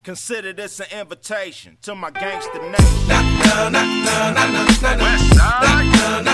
Consider this an invitation to my gangster nation. West side.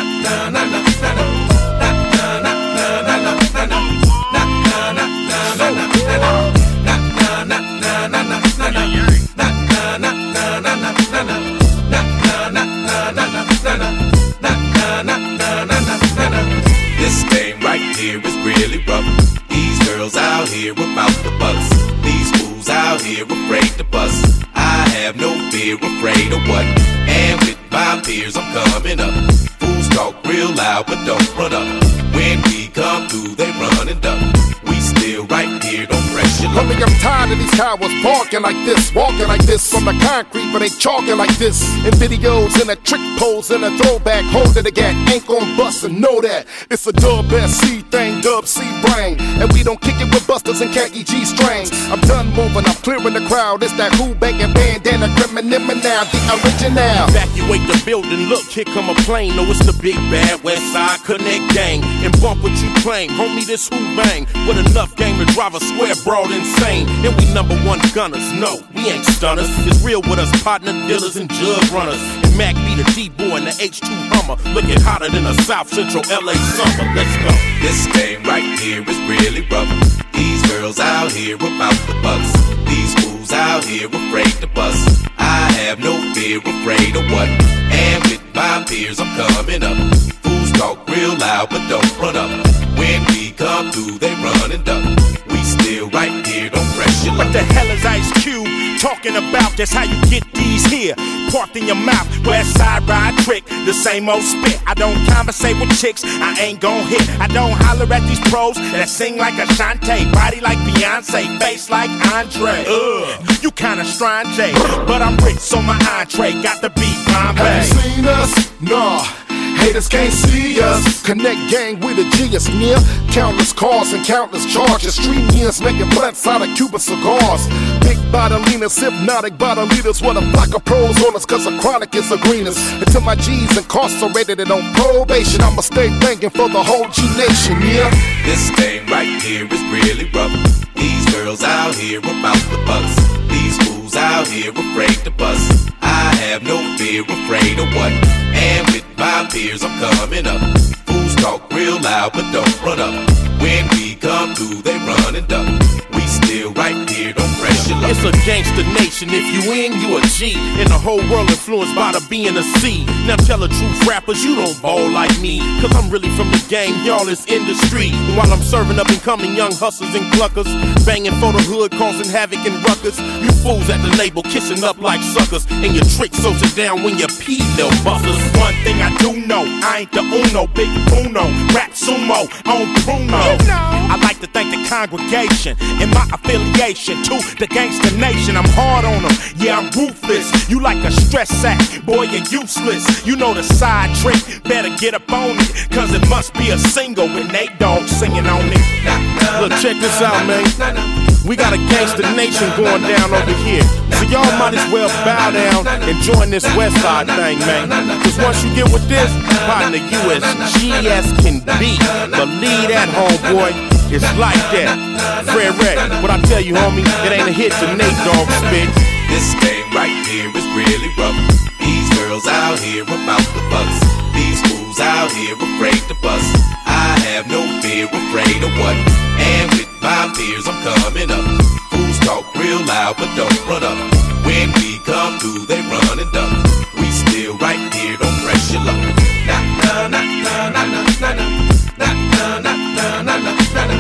This game right here is really rough. These girls out here about the bucks. These fools out here afraid to bust. I have no fear, afraid of what? And with my peers I'm coming up. Fools talk real loud but don't run up. When we come through they run and duck. We still right here, don't press your luck. Homie, I'm tired of these cowards barking like this, walking like this from the concrete, but they chalking like this. In videos, in a trick pose, in a throwback, holding the gat, ain't gon' bust and know that. It's a dub SC thing, dub C brain, and we don't kick it with busters and khaki G strings. I'm done moving, I'm clearing the crowd. It's that who banging bandana, criminal now, the original. Evacuate the building, look, here come a plane. No, it's the big bad West Side Connect gang. And bump what you claim, homie, this who bang. With enough game to drive a square broad insane. And we number one gunners, no, we ain't stunners. It's real with us, partner dealers and jug runners. And Mac be the D-boy and the H2 Hummer. Looking hotter than a South Central LA summer, let's go. This game right here is really rough. These girls out here about the bucks. These fools out here afraid to bust. I have no fear, afraid of what? And with my peers I'm coming up. Fools talk real loud but don't run up. When we come through they run and duck. We still right here, don't press your luck. What the hell is Ice Cube talking about? That's how you get these here. Parked in your mouth, West Side ride trick, the same old spit. I don't conversate with chicks, I ain't gon' hit. I don't holler at these pros that sing like Ashanti, body like Beyonce, face like Andre. You kinda strange, but I'm rich, so my entree got the beat Bombay. Have you seen us? Nah. Haters can't see us. Connect gang with a G is near. Countless cars and countless charges. Street years making blunts out of Cuban cigars. Big bodilinas, hypnotic bodilitas with a block of pros on us cause the chronic is the greenest. Until my G's incarcerated and on probation, I'ma stay thinking for the whole G nation, yeah. This game right here is really rough. These girls out here about the bucks. These fools out here afraid to bust. I have no fear, afraid of what? And with my peers I'm coming up. Fools talk real loud but don't run up. When we come through they run and duck. We still right here, don't press your luck. It's a gangster nation, if you in, you a G. And the whole world influenced by the B and the C. Now tell the truth, rappers, you don't ball like me. Cause I'm really from the game, y'all is industry. And while I'm serving up and coming young hustlers and cluckers, banging for the hood, causing havoc and ruckus. You fools at the label, kissing up like suckers. And your tricks so sit down when you pee, little busters. One thing I do know, I ain't the Uno, Big Bruno, rap sumo, on Bruno. I like to thank the congregation and my affiliation to the gangster nation. I'm hard on them, yeah, I'm ruthless. You like a stress sack, boy, you're useless. You know the side trick, better get up on it. Cause it must be a single with Nate Dogg singing on it. Look, check this out, man. We got a gangster nation going down over here. So y'all might as well bow down and join this West Side thing, man. Cause once you get with this, partner, you as G as can be. Believe that, homeboy, it's like that. Fred Wreck, what I tell you, homie, it ain't a hit to Nate Dogg spit. This game right here is really rough. These girls out here about the bucks. These fools out here afraid to bust. I have no fear, afraid of what? And with my peers I'm coming up. Fools talk real loud but don't run up. When we come through they run and duck. We still right here, don't press your luck.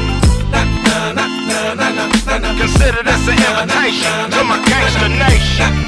Consider this an invitation to my gangster nation.